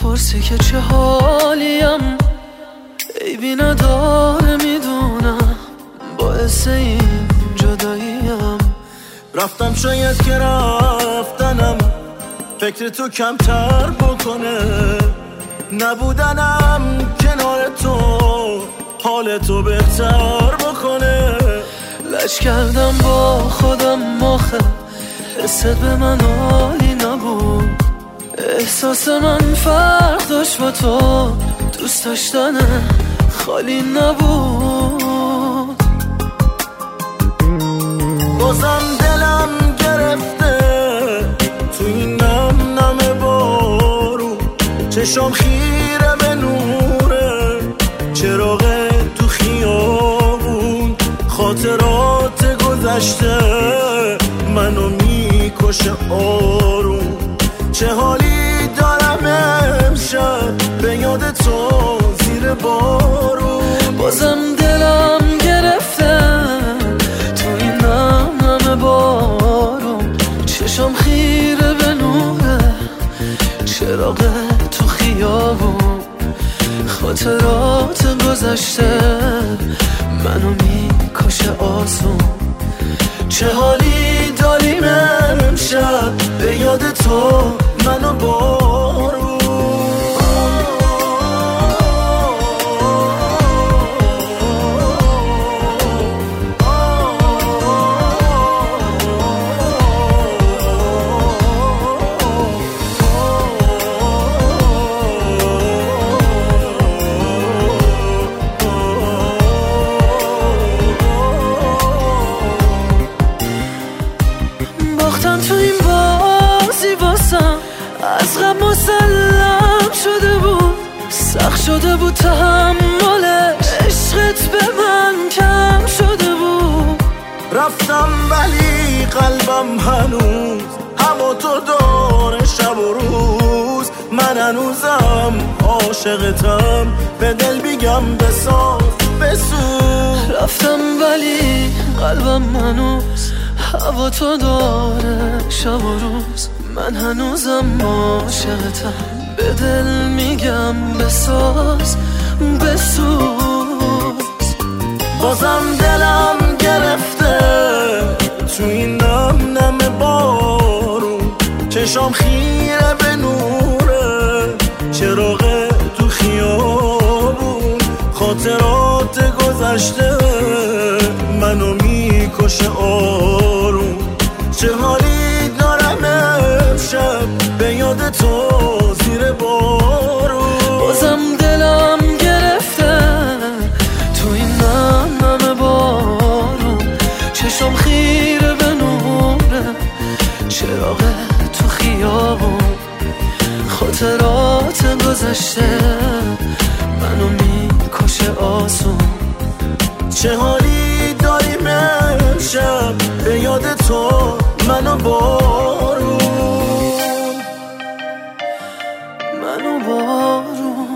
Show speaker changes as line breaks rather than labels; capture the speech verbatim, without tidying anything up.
میپرسی که چه حالیم، عیبی نداره میدونم، باعث این جداییم.
رفتم شاید که رفتنم فکر تو کمتر بکنه، نبودنم کنار تو حال تو بهتر بکنه.
لج کردم با خودم آخه حست به من حالی نبود، احساس من فرق داشت با تو، دوست داشتن خالی نبود.
بازم دلم گرفته تو این نم نم بارو، چشام خیره به نوره چراغ تو خیابون، خاطرات گذشته منو میکشه آروم. چه حالی دارم امشب به یاد تو زیر بارون.
بازم دلم گرفته تو این نم نم بارون، چشام خیره به نوره چراغ تو خیابون، خاطرات گذشته منو میکشه آسون. چه حالی داریم امشب به یاد تو منو بارون. باختم تو این بازی واسم، از غم مسلم شده بود، سخت شده بود تحمل عشقت به من کم شده بود.
رفتم ولی قلبم هنوز هوا تو داره شب و روز، من هنوزم عاشقتم به دل بیگم بساز بسوز.
رفتم ولی قلبم هنوز هوا تو داره شب و روز، من هنوزم عاشقتم به دل میگم بساز بسوز.
بازم دلم گرفته تو این نم نم بارون، چشام خیره به نوره چراغ تو خیابون، خاطرات گذشته منو میکشه آروم. چه حالی دارم امشب به یاد تو زیر بارون.
بازم دلم گرفته تو این نم نم بارون، چشم خیره به نوره چراغ تو خیابون، خاطرات گذشته منو میکشه آسون.
چه حالی داریم امشب به یاد تو منو بارون
منو بارون.